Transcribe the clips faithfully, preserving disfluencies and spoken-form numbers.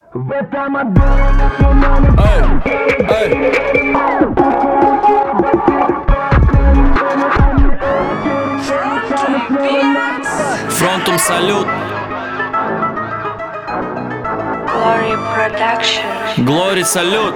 В этом аду я словно на Фронтум салют. Glory Production. Glory салют.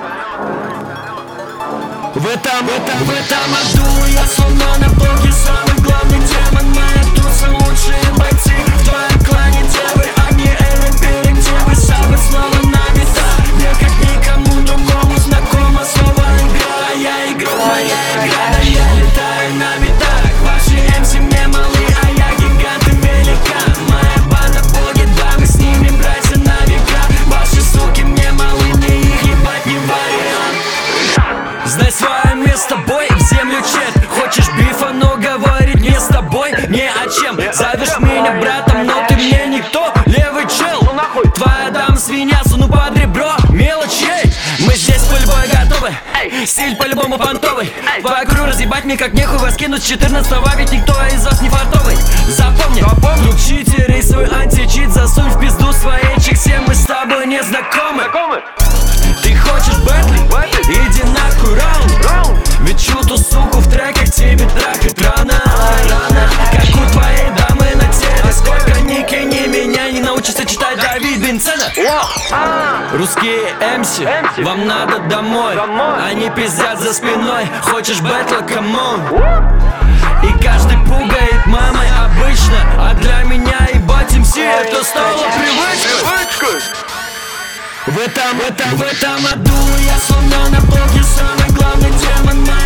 В этом, в этом, в этом аду я словно на боге. Самый главный демон, моя туса, лучшие бойцы. В твоем клане девы, а не Эвен перегдевы. Сабы снова на метах, мне как никому другому знакомо слово игра. Я игру, моя игра, да я летаю на метах. Ваши эм си мне малы, а я гигант и великан. Моя банда боги, да мы с ними братья на века. Ваши суки мне малы, мне их ебать не вариант. Знай свое место, бой, в землю чет. Хочешь бифа, но говорить не с тобой не о чем. Зовешь меня братом, но ты мне никто. Левый чел, твоя дама свинья, суну под ребро мелочей. Мы здесь пыльбой готовы, стиль по-любому понтовый. Твою кру разъебать мне как нехуй, вас кинуть с четырнадцатого. Ведь никто из вас не фартовый. Запомни, друг читер и свой античит засунь в пизду своей чиксе. Мы с тобой не знакомы. Ты хочешь бэтли? Иди нахуй раунд. Ведь чью ту суку в треках тебе трахать рано, рано. Как у твоей дамы на теле. Сколько ни кинь меня, не научишься читать Давид Бенцена. Русские эм си, вам надо домой. Они пиздят за спиной. Хочешь бэтла, камон. И каждый пугает мамой обычно. А для меня ебать эм си это стало привычкой. В этом, в этом, в этом аду я словно на боге. Самый главный демон.